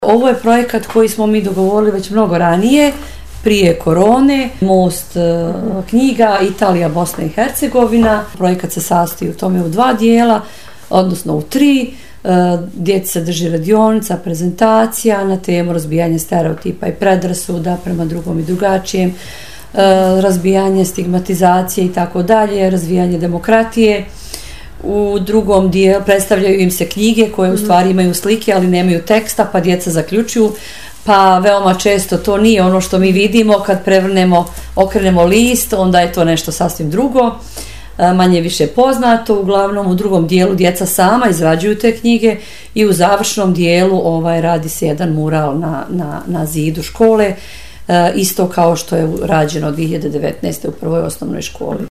Ovo je projekat koji smo mi dogovorili već mnogo ranije, prije korone, Most knjiga Italija, Bosna i Hercegovina. Projekat se sastoji u tome u 2 dijela, odnosno u 3. Djeci se drži radionica, prezentacija na temu razbijanja stereotipa i predrasuda prema drugom i drugačijem, razbijanje stigmatizacije i tako dalje, razvijanje demokratije. U drugom dijelu predstavljaju im se knjige koje u stvari imaju slike, ali nemaju teksta, pa djeca zaključuju. Pa veoma često to nije ono što mi vidimo kad okrenemo list, onda je to nešto sasvim drugo, manje više poznato. Uglavnom u drugom dijelu djeca sama izrađuju te knjige i u završnom dijelu radi se jedan mural na zidu škole, isto kao što je rađeno 2019. u prvoj osnovnoj školi.